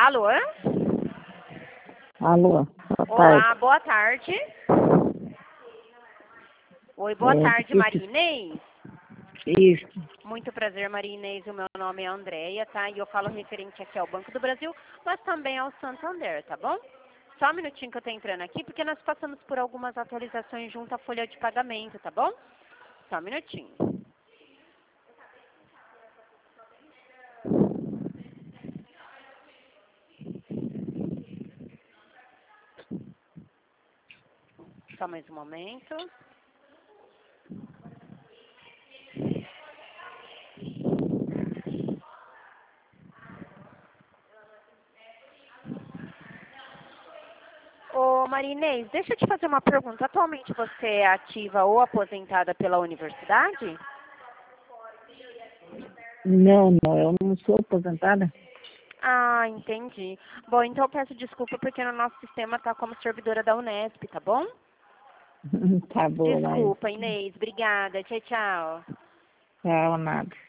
Alô? Alô, boa Olá, tarde. boa tarde. Oi, boa tarde, Maria Inês. Isso. Muito prazer, Maria Inês. O meu nome é Andréia, tá? E eu falo referente aqui ao Banco do Brasil, mas também ao Santander, tá bom? Só um minutinho que eu tô entrando aqui, porque nós passamos por algumas atualizações junto à folha de pagamento, tá bom? Só um minutinho. Só mais um momento. Ô, Maria Inês, deixa eu te fazer uma pergunta. Atualmente você é ativa ou aposentada pela universidade? Não, eu não sou aposentada. Ah, entendi. Bom, então eu peço desculpa porque no nosso sistema tá como servidora da Unesp, tá bom? Tá bom, mas Desculpa, Inês. Obrigada. Tchau, tchau. tchau, nada.